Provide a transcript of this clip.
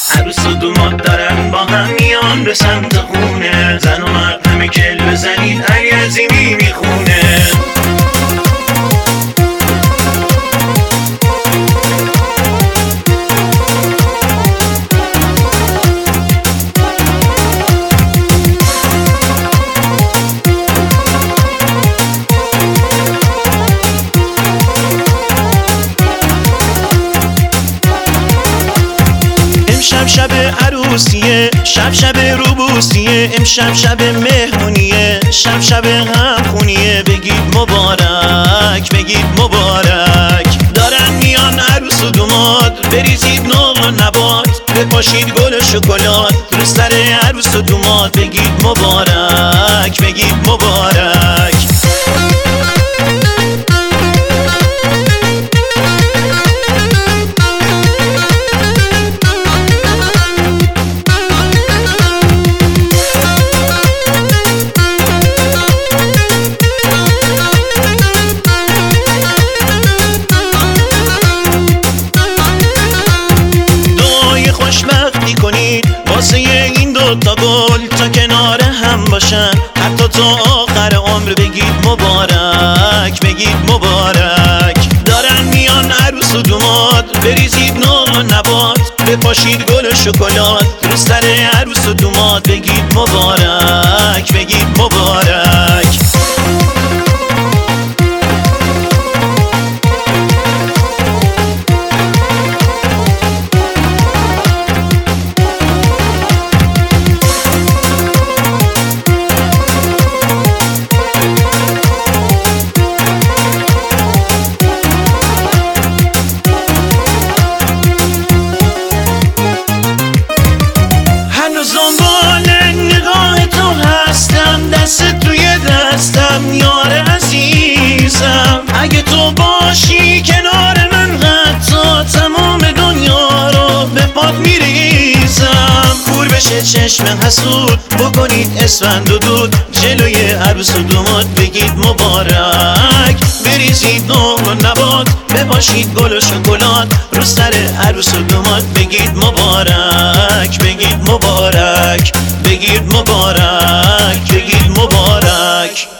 عروس و دومات دارن با هم میان به سمت خونه، زن و مرد همه کل بزنید علی عظیمی میخونه. امشب شب عروسیه، شب روبوسیه، امشب شب مهمونیه، شب غمخونیه. بگید مبارک، بگید مبارک. دارن میان عروس و دوماد، بریزید نقل و نبات، بپاشید گل و شکلات رو سر عروس و دوماد. بگید مبارک، بگید مبارک. خوشبختی کنید واسه این دوتا گل تا کنار هم باشن حتی تا آخر عمر. بگید مبارک، بگید مبارک. دارن میان عروس و دوماد، بریزید نقل و نبات، بپاشید گل و شکلات رو سر عروس و دوماد. بگید مبارک، بگید مبارک. یار عزیزم اگه تو باشی کنار من، حتی تمام دنیا رو به پات میریزم. کور بشه چشم حسود، بکنید اسفند و دود جلوی عروس و دوماد. بگید مبارک، بریزید نقل و نبات، بپاشید گل و شکلات رو سر عروس و دوماد. بگید مبارک، بگید مبارک، بگید مبارک، بگید مبارک.